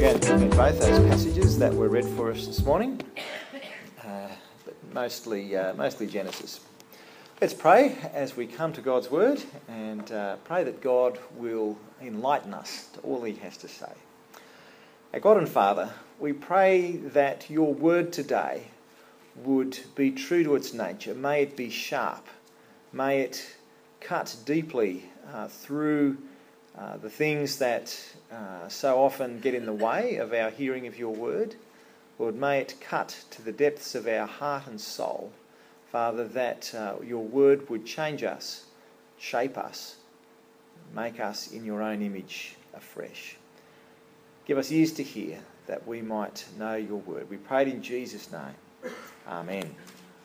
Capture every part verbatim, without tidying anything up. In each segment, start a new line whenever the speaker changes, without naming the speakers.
going to look at both those passages that were read for us this morning, uh, but mostly, uh, mostly Genesis. Let's pray as we come to God's Word and uh, pray that God will enlighten us to all He has to say. Our God and Father, we pray that your Word today would be true to its nature. May it be sharp. May it cut deeply uh, through uh, the things that uh, so often get in the way of our hearing of your Word. Lord, may it cut to the depths of our heart and soul. Father, that uh, your Word would change us, shape us, make us in your own image afresh. Give us ears to hear that we might know your Word. We pray it in Jesus' name. Amen.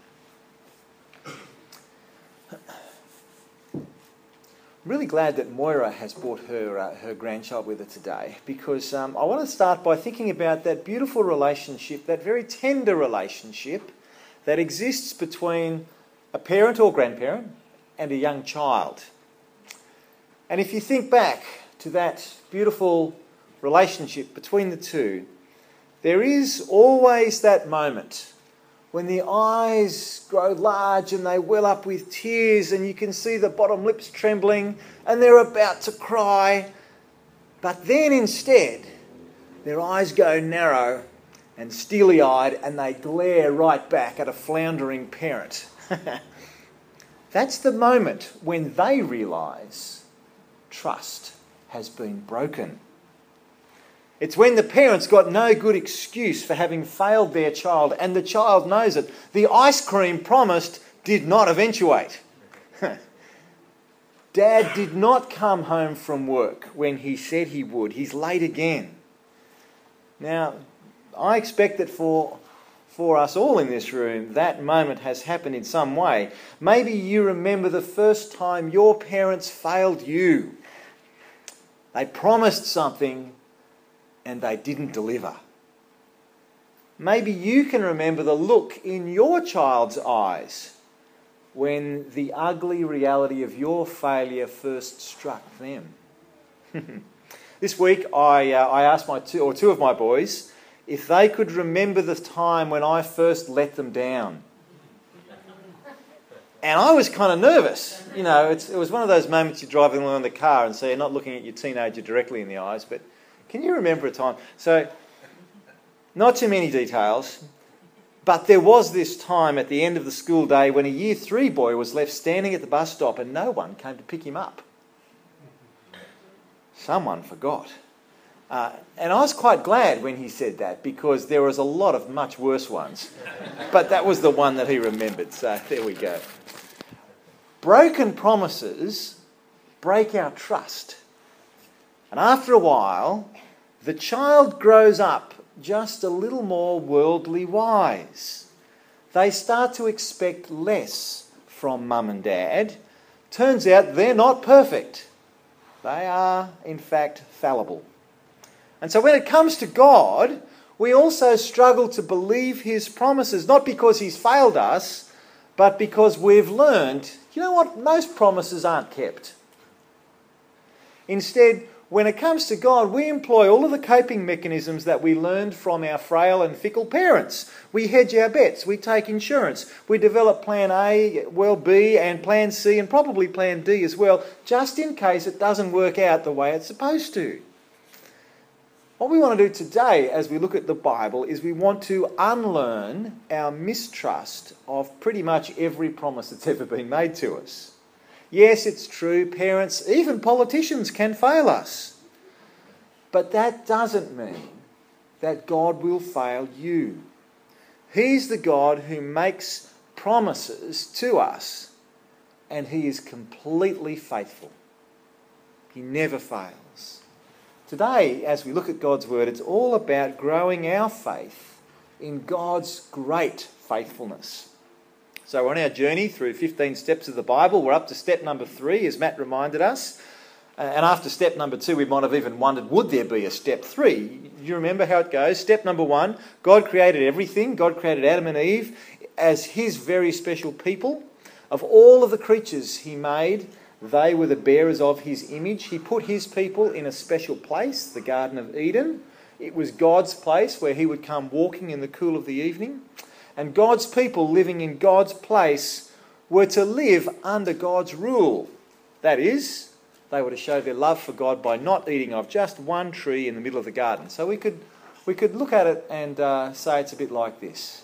I'm really glad that Moira has brought her uh, her grandchild with her today, because um, I want to start by thinking about that beautiful relationship, that very tender relationship that exists between a parent or grandparent and a young child. And if you think back to that beautiful relationship between the two, there is always that moment when the eyes grow large and they well up with tears and you can see the bottom lips trembling and they're about to cry. But then instead, their eyes go narrow and steely-eyed and they glare right back at a floundering parent. That's the moment when they realise trust has been broken. It's when the parents got no good excuse for having failed their child, and the child knows it. The ice cream promised did not eventuate. Dad did not come home from work when he said he would. He's late again. Now, I expect that for, for us all in this room, that moment has happened in some way. Maybe you remember the first time your parents failed you. They promised something and they didn't deliver. Maybe you can remember the look in your child's eyes when the ugly reality of your failure first struck them. This week, I uh, I asked my two or two of my boys if they could remember the time when I first let them down. And I was kind of nervous. You know, it's, it was one of those moments you're driving along in the car and so you're not looking at your teenager directly in the eyes, but can you remember a time? So, not too many details, but there was this time at the end of the school day when a year three boy was left standing at the bus stop and no one came to pick him up. Someone forgot. Uh, and I was quite glad when he said that, because there was a lot of much worse ones. But that was the one that he remembered, so there we go. Broken promises break our trust. And after a while, the child grows up just a little more worldly wise. They start to expect less from mum and dad. Turns out they're not perfect. They are, in fact, fallible. And so when it comes to God, we also struggle to believe his promises, not because he's failed us, but because we've learned, you know what, most promises aren't kept. Instead, when it comes to God, we employ all of the coping mechanisms that we learned from our frail and fickle parents. We hedge our bets, we take insurance, we develop plan A, well B, and plan C, and probably plan D as well, just in case it doesn't work out the way it's supposed to. What we want to do today as we look at the Bible is we want to unlearn our mistrust of pretty much every promise that's ever been made to us. Yes, it's true, parents, even politicians can fail us. But that doesn't mean that God will fail you. He's the God who makes promises to us, and he is completely faithful. He never fails. Today, as we look at God's Word, it's all about growing our faith in God's great faithfulness. So we're on our journey through fifteen steps of the Bible. We're up to step number three, as Matt reminded us. And after step number two, we might have even wondered, would there be a step three? You remember how it goes? Step number one, God created everything. God created Adam and Eve as his very special people. Of all of the creatures he made, they were the bearers of his image. He put his people in a special place, the Garden of Eden. It was God's place where he would come walking in the cool of the evening. And God's people living in God's place were to live under God's rule. That is, they were to show their love for God by not eating of just one tree in the middle of the garden. So we could we could look at it and uh, say it's a bit like this.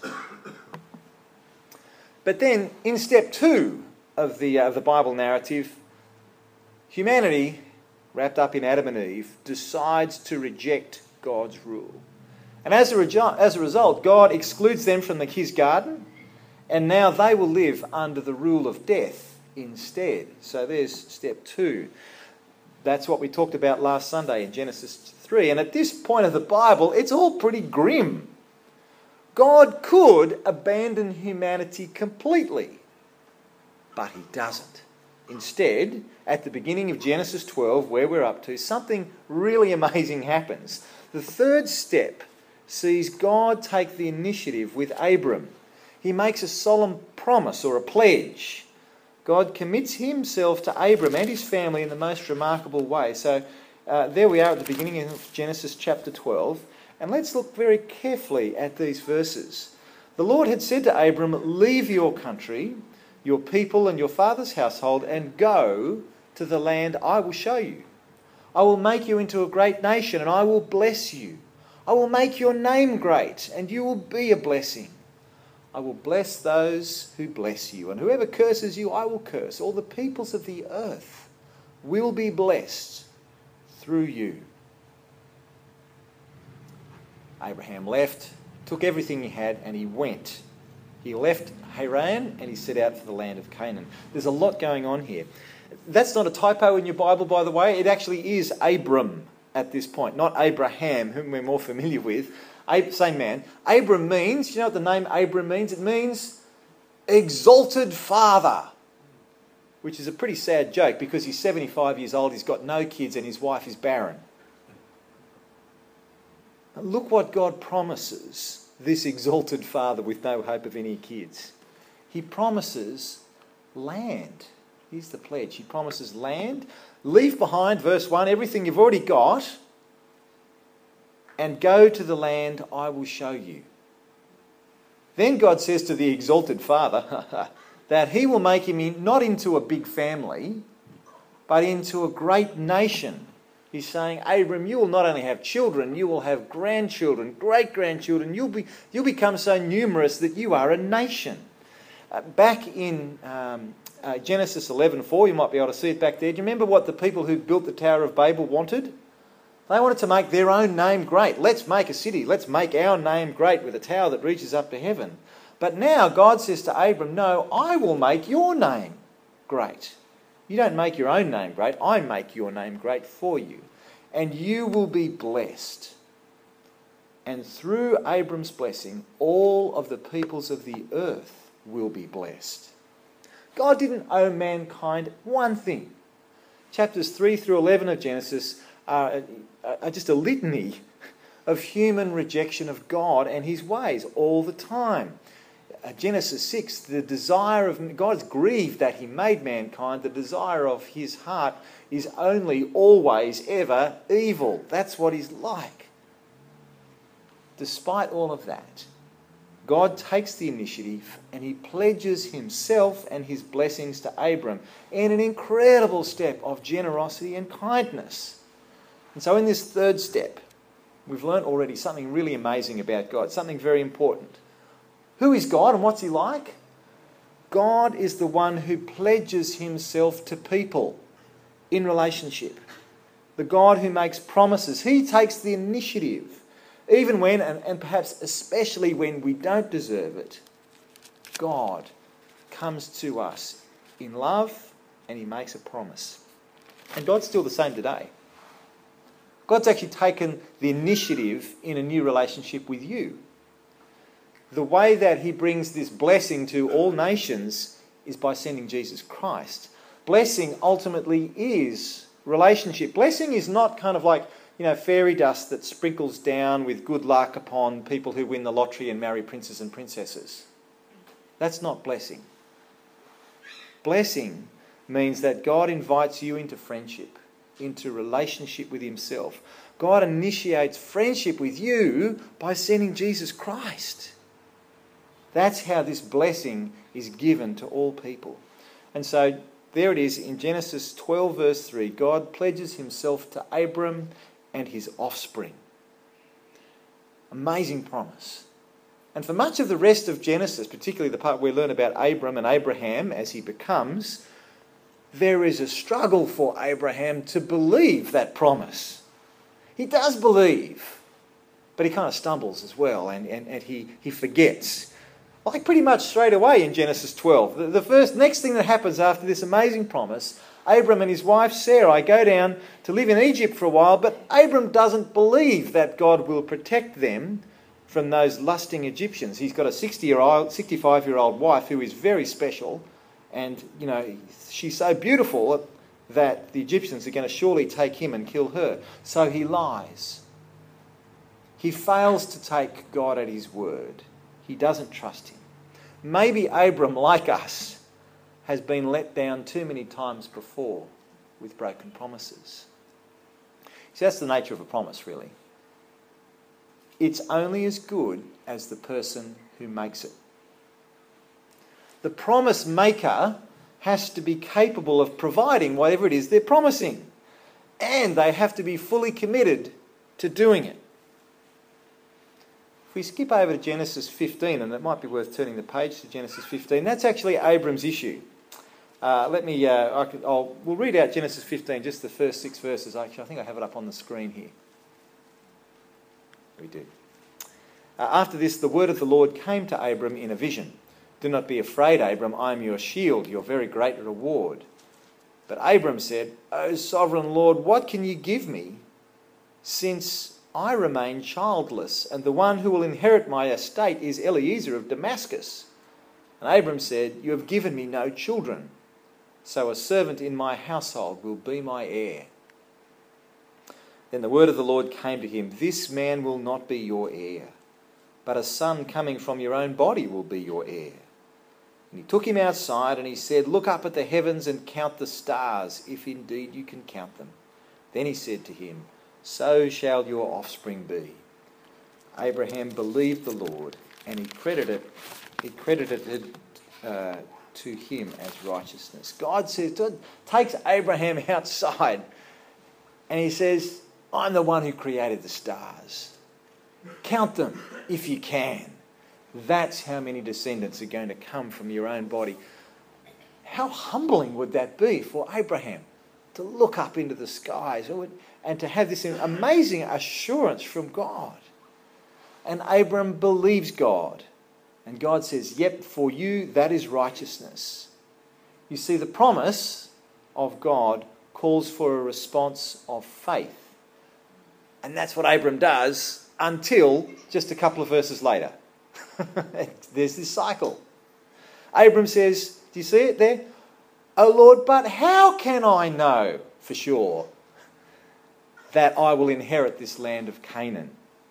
But then in step two of the, uh, the Bible narrative, humanity, wrapped up in Adam and Eve, decides to reject God's rule. And as a, reju- as a result, God excludes them from the, his garden, and now they will live under the rule of death instead. So there's step two. That's what we talked about last Sunday in Genesis three. And at this point of the Bible, it's all pretty grim. God could abandon humanity completely, but he doesn't. Instead, at the beginning of Genesis twelve, where we're up to, something really amazing happens. The third step sees God take the initiative with Abram. He makes a solemn promise or a pledge. God commits himself to Abram and his family in the most remarkable way. So uh, there we are at the beginning of Genesis chapter twelve. And let's look very carefully at these verses. The Lord had said to Abram, "Leave your country, your people and your father's household, and go to the land I will show you. I will make you into a great nation, and I will bless you. I will make your name great, and you will be a blessing. I will bless those who bless you, and whoever curses you, I will curse. All the peoples of the earth will be blessed through you." Abraham left, took everything he had, and he went. He left Haran and he set out for the land of Canaan. There's a lot going on here. That's not a typo in your Bible, by the way. It actually is Abram at this point, not Abraham, whom we're more familiar with. Same man. Abram means, you know what the name Abram means? It means exalted father, which is a pretty sad joke because he's seventy-five years old, he's got no kids, and his wife is barren. Look what God promises this exalted father with no hope of any kids. He promises land. Here's the pledge. He promises land. Leave behind, verse one, everything you've already got, and go to the land I will show you. Then God says to the exalted father that he will make him in, not into a big family, but into a great nation. He's saying, Abram, you will not only have children, you will have grandchildren, great-grandchildren. You'll be, you'll become so numerous that you are a nation. Uh, back in um, uh, Genesis eleven four, you might be able to see it back there. Do you remember what the people who built the Tower of Babel wanted? They wanted to make their own name great. Let's make a city. Let's make our name great with a tower that reaches up to heaven. But now God says to Abram, no, I will make your name great. You don't make your own name great. I make your name great for you. And you will be blessed. And through Abram's blessing, all of the peoples of the earth will be blessed. God didn't owe mankind one thing. Chapters three through eleven of Genesis are, are just a litany of human rejection of God and his ways all the time. Uh, Genesis six, the desire of God's grieved that he made mankind. The desire of his heart is only, always, ever evil. That's what he's like. Despite all of that, God takes the initiative and he pledges himself and his blessings to Abram in an incredible step of generosity and kindness. And so in this third step, we've learnt already something really amazing about God, something very important. Who is God and what's he like? God is the one who pledges himself to people in relationship. The God who makes promises. He takes the initiative. Even when, and, and perhaps especially when we don't deserve it, God comes to us in love and he makes a promise. And God's still the same today. God's actually taken the initiative in a new relationship with you. The way that he brings this blessing to all nations is by sending Jesus Christ. Blessing ultimately is relationship. Blessing is not kind of like, you know, fairy dust that sprinkles down with good luck upon people who win the lottery and marry princes and princesses. That's not blessing. Blessing means that God invites you into friendship, into relationship with himself God initiates friendship with you by sending Jesus Christ. That's how this blessing is given to all people. And so there it is in Genesis twelve verse three. God pledges himself to Abram and his offspring. Amazing promise. And for much of the rest of Genesis, particularly the part we learn about Abram and Abraham as he becomes, there is a struggle for Abraham to believe that promise. He does believe, but he kind of stumbles as well, and, and, and he, he forgets. Like pretty much straight away in Genesis twelve. The, the first next thing that happens after this amazing promise, Abram and his wife Sarai go down to live in Egypt for a while, but Abram doesn't believe that God will protect them from those lusting Egyptians. He's got a sixty-year-old, sixty-five-year-old wife who is very special, and, you know, she's so beautiful that the Egyptians are going to surely take him and kill her. So he lies. He fails to take God at his word. He doesn't trust him. Maybe Abram, like us, has been let down too many times before with broken promises. See, that's the nature of a promise, really. It's only as good as the person who makes it. The promise maker has to be capable of providing whatever it is they're promising. And they have to be fully committed to doing it. If we skip over to Genesis fifteen, and it might be worth turning the page to Genesis fifteen, that's actually Abram's issue. Uh, let me, uh, I could, I'll, we'll read out Genesis fifteen, just the first six verses. Actually, I think I have it up on the screen here. We do. Uh, after this, the word of the Lord came to Abram in a vision. Do not be afraid, Abram, I am your shield, your very great reward. But Abram said, O sovereign Lord, what can you give me, since I remain childless, and the one who will inherit my estate is Eliezer of Damascus? And Abram said, you have given me no children, so a servant in my household will be my heir. Then the word of the Lord came to him, this man will not be your heir, but a son coming from your own body will be your heir. And he took him outside and he said, look up at the heavens and count the stars, if indeed you can count them. Then he said to him, so shall your offspring be. Abraham believed the Lord, and he credited, he credited it uh, to him as righteousness. God says, takes Abraham outside, and he says, I'm the one who created the stars. Count them if you can. That's how many descendants are going to come from your own body. How humbling would that be for Abraham to look up into the skies and to have this amazing assurance from God? And Abram believes God. And God says, yep, for you that is righteousness. You see, the promise of God calls for a response of faith. And that's what Abram does until just a couple of verses later. There's this cycle. Abram says, do you see it there? Oh Lord, but how can I know for sure that I will inherit this land of Canaan?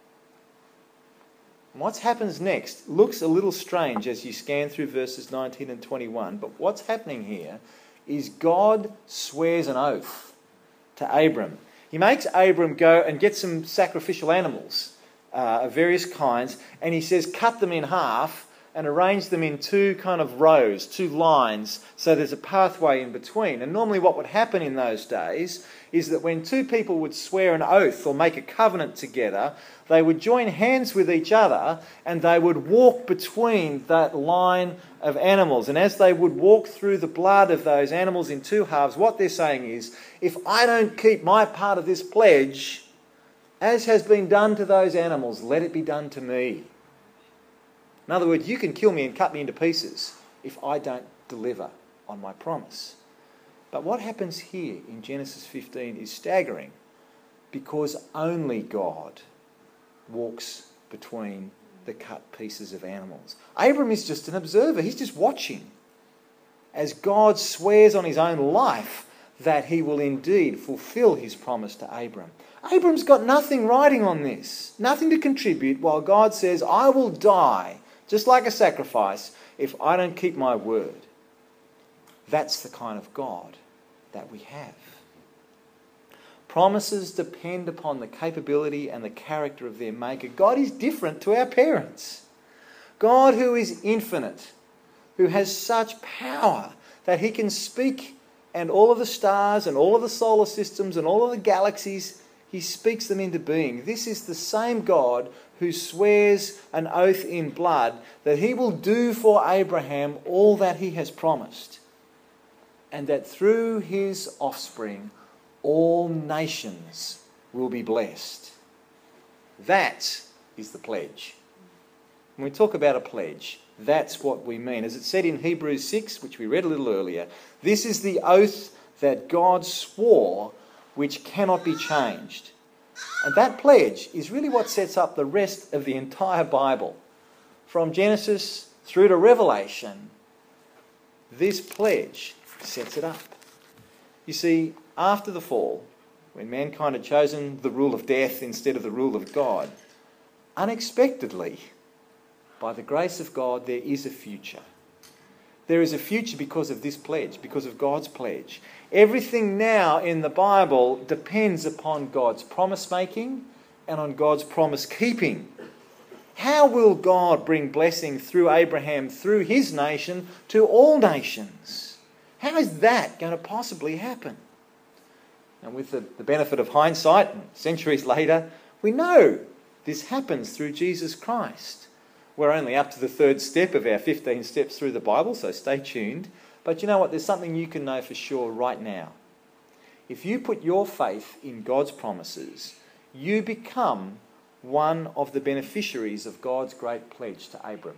What happens next looks a little strange as you scan through verses nineteen and twenty-one, but what's happening here is God swears an oath to Abram. He makes Abram go and get some sacrificial animals uh, of various kinds, and he says cut them in half and arrange them in two kind of rows, two lines, so there's a pathway in between. And normally what would happen in those days is that when two people would swear an oath or make a covenant together, they would join hands with each other and they would walk between that line of animals. And as they would walk through the blood of those animals in two halves, what they're saying is, if I don't keep my part of this pledge, as has been done to those animals, let it be done to me. In other words, you can kill me and cut me into pieces if I don't deliver on my promise. But what happens here in Genesis fifteen is staggering, because only God walks between the cut pieces of animals. Abram is just an observer. He's just watching as God swears on his own life that he will indeed fulfill his promise to Abram. Abram's got nothing riding on this, nothing to contribute, while God says, I will die just like a sacrifice if I don't keep my word. That's the kind of God that we have. Promises depend upon the capability and the character of their maker. God is different to our parents. God, who is infinite, who has such power that he can speak, and all of the stars and all of the solar systems and all of the galaxies, he speaks them into being. This is the same God who swears an oath in blood that he will do for Abraham all that he has promised, and that through his offspring all nations will be blessed. That is the pledge. When we talk about a pledge, that's what we mean. As it said in Hebrews six, which we read a little earlier, this is the oath that God swore, which cannot be changed. And that pledge is really what sets up the rest of the entire Bible. From Genesis through to Revelation, this pledge sets it up. You see, after the fall, when mankind had chosen the rule of death instead of the rule of God, unexpectedly, by the grace of God, there is a future. There is a future because of this pledge, because of God's pledge. Everything now in the Bible depends upon God's promise making and on God's promise keeping. How will God bring blessing through Abraham, through his nation, to all nations? How is that going to possibly happen? And with the, the benefit of hindsight, centuries later, we know this happens through Jesus Christ. We're only up to the third step of our fifteen steps through the Bible, so stay tuned. But you know what? There's something you can know for sure right now. If you put your faith in God's promises, you become one of the beneficiaries of God's great pledge to Abram.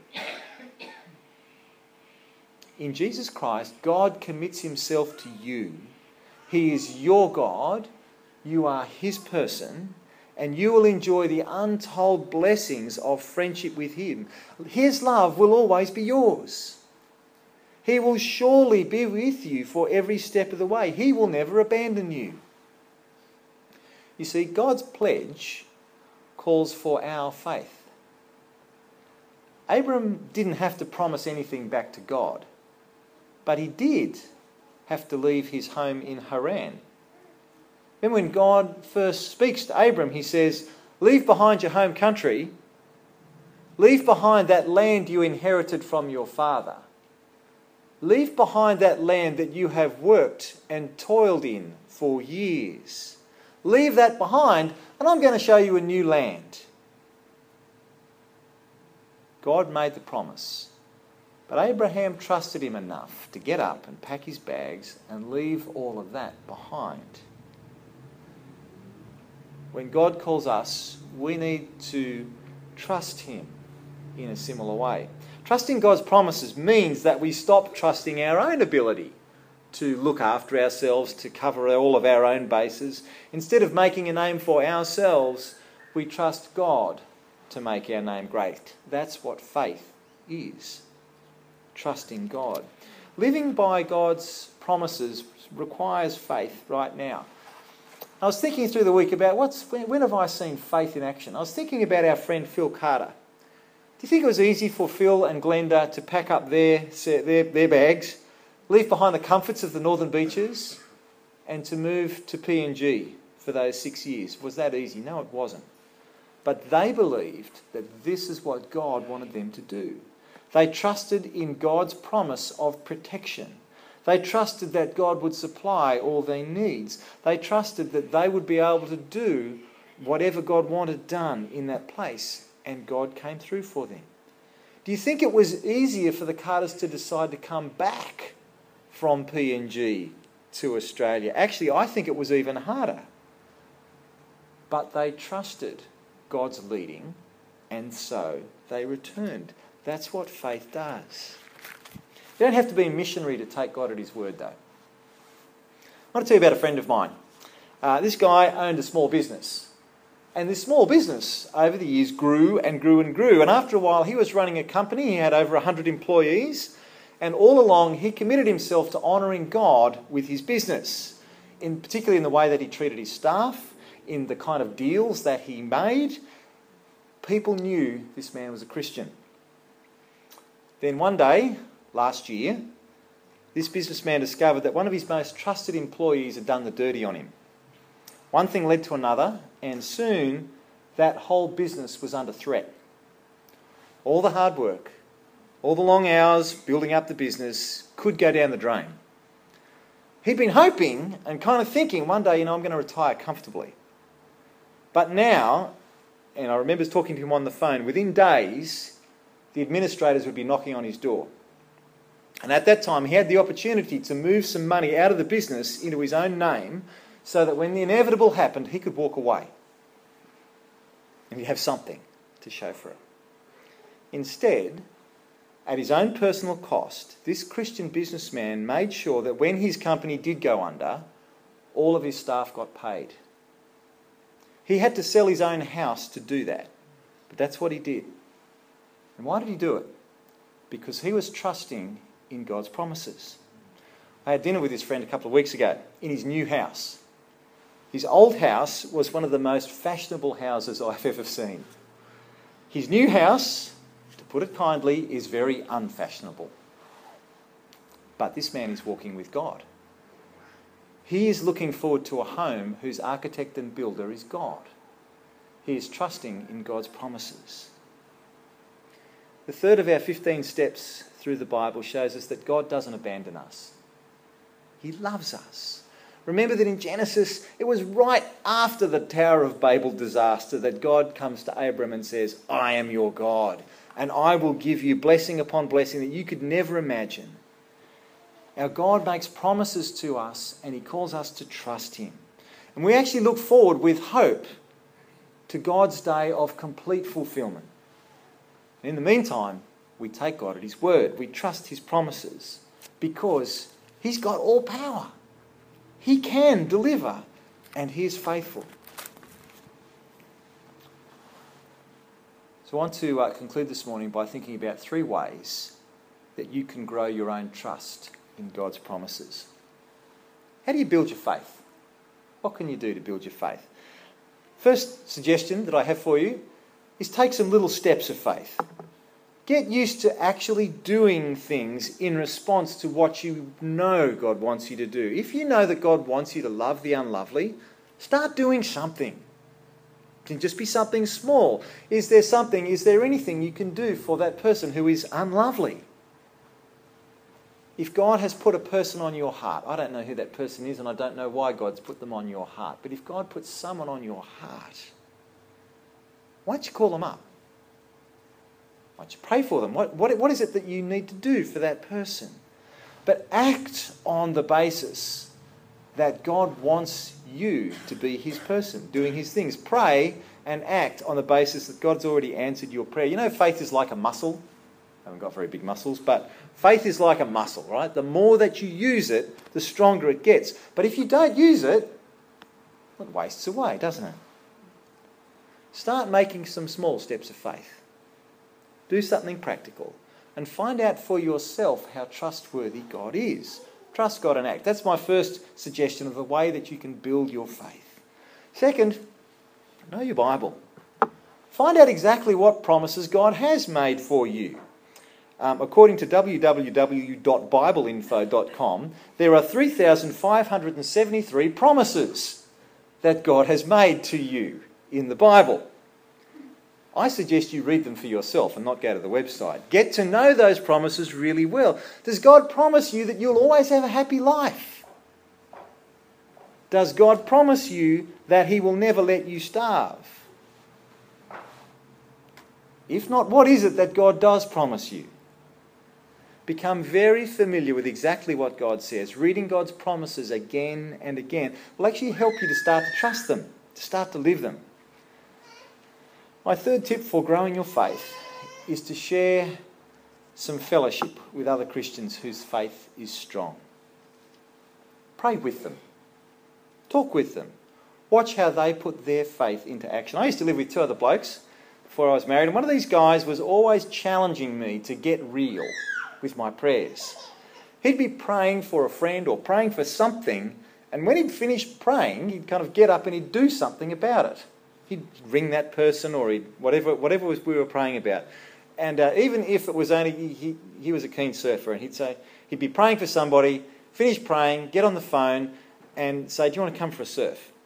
In Jesus Christ, God commits himself to you. He is your God, you are his person, and you will enjoy the untold blessings of friendship with him. His love will always be yours. He will surely be with you for every step of the way. He will never abandon you. You see, God's pledge calls for our faith. Abram didn't have to promise anything back to God, but he did have to leave his home in Haran. Then when God first speaks to Abram, he says, leave behind your home country, leave behind that land you inherited from your father. Leave behind that land that you have worked and toiled in for years. Leave that behind, and I'm going to show you a new land. God made the promise, but Abraham trusted him enough to get up and pack his bags and leave all of that behind. When God calls us, we need to trust him in a similar way. Trusting God's promises means that we stop trusting our own ability to look after ourselves, to cover all of our own bases. Instead of making a name for ourselves, we trust God to make our name great. That's what faith is. Trusting God. Living by God's promises requires faith right now. I was thinking through the week about what's when, when have I seen faith in action? I was thinking about our friend Phil Carter. Do you think it was easy for Phil and Glenda to pack up their, their, their bags, leave behind the comforts of the Northern Beaches, and to move to P N G for those six years? Was that easy? No, it wasn't. But they believed that this is what God wanted them to do. They trusted in God's promise of protection. They trusted that God would supply all their needs. They trusted that they would be able to do whatever God wanted done in that place, and God came through for them. Do you think it was easier for the Carters to decide to come back from P N G to Australia? Actually, I think it was even harder. But they trusted God's leading, and so they returned. That's what faith does. You don't have to be a missionary to take God at his word, though. I want to tell you about a friend of mine. Uh, this guy owned a small business. And this small business, over the years, grew and grew and grew. And after a while, he was running a company. He had over one hundred employees. And all along, he committed himself to honouring God with his business, in particularly in the way that he treated his staff, in the kind of deals that he made. People knew this man was a Christian. Then one day, last year, this businessman discovered that one of his most trusted employees had done the dirty on him. One thing led to another, and soon that whole business was under threat. All the hard work, all the long hours building up the business could go down the drain. He'd been hoping and kind of thinking, one day, you know, I'm going to retire comfortably. But now, and I remember talking to him on the phone, within days, the administrators would be knocking on his door. And at that time, he had the opportunity to move some money out of the business into his own name so that when the inevitable happened, he could walk away. And he'd have something to show for it. Instead, at his own personal cost, this Christian businessman made sure that when his company did go under, all of his staff got paid. He had to sell his own house to do that. But that's what he did. And why did he do it? Because he was trusting in God's promises. I had dinner with his friend a couple of weeks ago in his new house. His old house was one of the most fashionable houses I've ever seen. His new house, to put it kindly, is very unfashionable. But this man is walking with God. He is looking forward to a home whose architect and builder is God. He is trusting in God's promises. The third of our fifteen steps through the Bible shows us that God doesn't abandon us. He loves us. Remember that in Genesis, it was right after the Tower of Babel disaster that God comes to Abram and says, I am your God, and I will give you blessing upon blessing that you could never imagine. Our God makes promises to us, and he calls us to trust him. And we actually look forward with hope to God's day of complete fulfillment. And in the meantime, we take God at his word. We trust his promises because he's got all power. He can deliver, and he is faithful. So I want to uh, conclude this morning by thinking about three ways that you can grow your own trust in God's promises. How do you build your faith? What can you do to build your faith? First suggestion that I have for you is take some little steps of faith. Get used to actually doing things in response to what you know God wants you to do. If you know that God wants you to love the unlovely, start doing something. It can just be something small. Is there something, is there anything you can do for that person who is unlovely? If God has put a person on your heart, I don't know who that person is and I don't know why God's put them on your heart, but if God puts someone on your heart, why don't you call them up? Why don't you pray for them? What, what, what is it that you need to do for that person? But act on the basis that God wants you to be his person, doing his things. Pray and act on the basis that God's already answered your prayer. You know, faith is like a muscle. I haven't got very big muscles, but faith is like a muscle, right? The more that you use it, the stronger it gets. But if you don't use it, it wastes away, doesn't it? Start making some small steps of faith. Do something practical and find out for yourself how trustworthy God is. Trust God and act. That's my first suggestion of the way that you can build your faith. Second, know your Bible. Find out exactly what promises God has made for you. Um, according to w w w dot bible info dot com, there are three thousand five hundred seventy-three promises that God has made to you in the Bible. I suggest you read them for yourself and not go to the website. Get to know those promises really well. Does God promise you that you'll always have a happy life? Does God promise you that he will never let you starve? If not, what is it that God does promise you? Become very familiar with exactly what God says. Reading God's promises again and again will actually help you to start to trust them, to start to live them. My third tip for growing your faith is to share some fellowship with other Christians whose faith is strong. Pray with them. Talk with them. Watch how they put their faith into action. I used to live with two other blokes before I was married, and one of these guys was always challenging me to get real with my prayers. He'd be praying for a friend or praying for something, and when he'd finished praying, he'd kind of get up and he'd do something about it. He'd ring that person or he'd, whatever whatever was we were praying about. And uh, even if it was only, he, he was a keen surfer, and he'd say, he'd be praying for somebody, finish praying, get on the phone and say, do you want to come for a surf?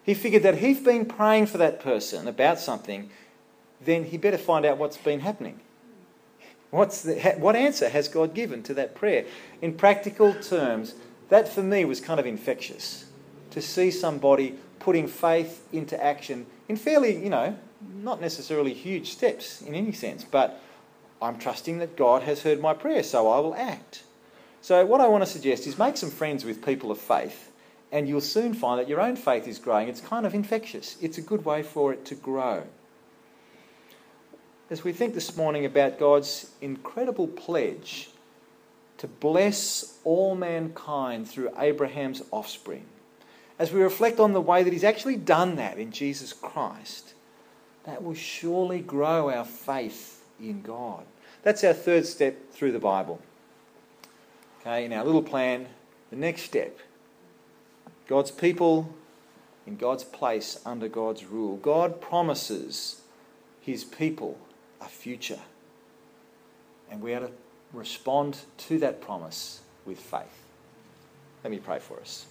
He figured that if he's been praying for that person about something, then he better find out what's been happening. What's the, what answer has God given to that prayer? In practical terms, that for me was kind of infectious. To see somebody putting faith into action in fairly, you know, not necessarily huge steps in any sense, but I'm trusting that God has heard my prayer, so I will act. So what I want to suggest is make some friends with people of faith, and you'll soon find that your own faith is growing. It's kind of infectious. It's a good way for it to grow. As we think this morning about God's incredible pledge to bless all mankind through Abraham's offspring, as we reflect on the way that he's actually done that in Jesus Christ, that will surely grow our faith in God. That's our third step through the Bible. Okay, in our little plan, the next step, God's people in God's place under God's rule. God promises his people a future, and we are to respond to that promise with faith. Let me pray for us.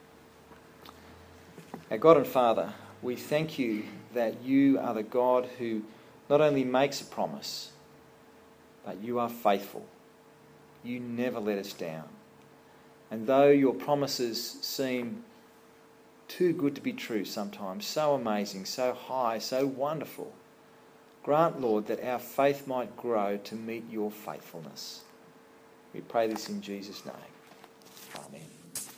Our God and Father, we thank you that you are the God who not only makes a promise, but you are faithful. You never let us down. And though your promises seem too good to be true sometimes, so amazing, so high, so wonderful, grant, Lord, that our faith might grow to meet your faithfulness. We pray this in Jesus' name. Amen.